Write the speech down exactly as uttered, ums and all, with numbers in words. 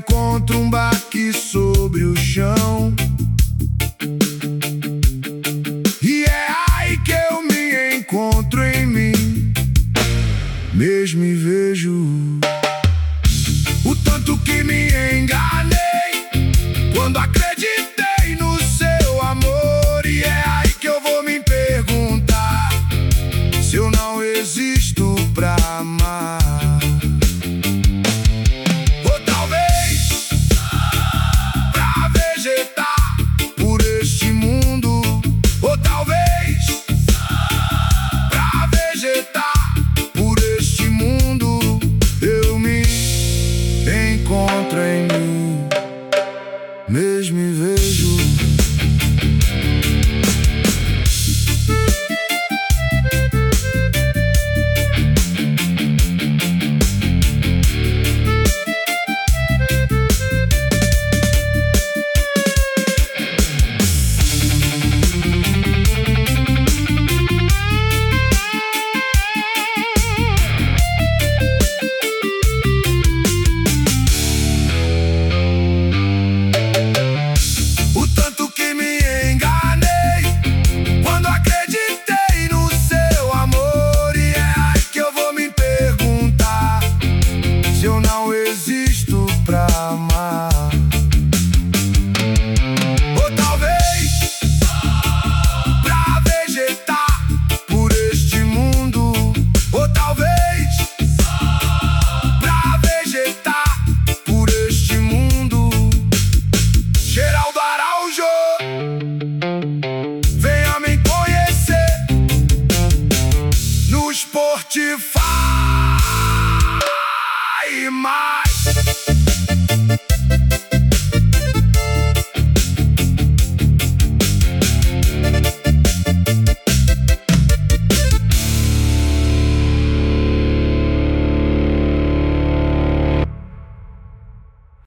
encontro um baque sobre o chão, e é aí que eu me encontro em mim. Mesmo me vejo o tanto que me enganei quando acreditei no seu amor, e é aí que eu vou me perguntar se eu não existo pra amar. Ou talvez pra vegetar por este mundo, ou talvez pra vegetar por este mundo eu me encontro em mim. Mesmo me vejo. Pra amar. Ou talvez pra vegetar por este mundo, ou talvez pra vegetar por este mundo. Geraldo Araújo, venha me conhecer no Spotify.